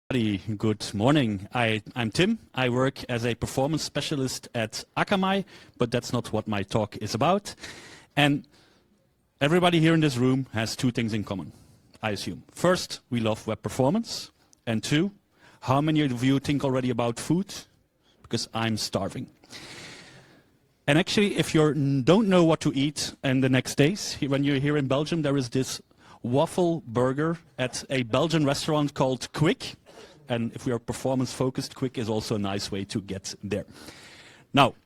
Good morning. I'm Tim. I work as a performance specialist at Akamai, but that's not what my talk is about. And everybody here in this room has two things in common, I assume. First, we love web performance. And two, how many of you think already about food? Because I'm starving. And actually, if you don't know what to eat in the next days, when you're here in Belgium, there is this waffle burger at a Belgian restaurant called Quick. And if we are performance focused, Quick is also a nice way to get there. Now,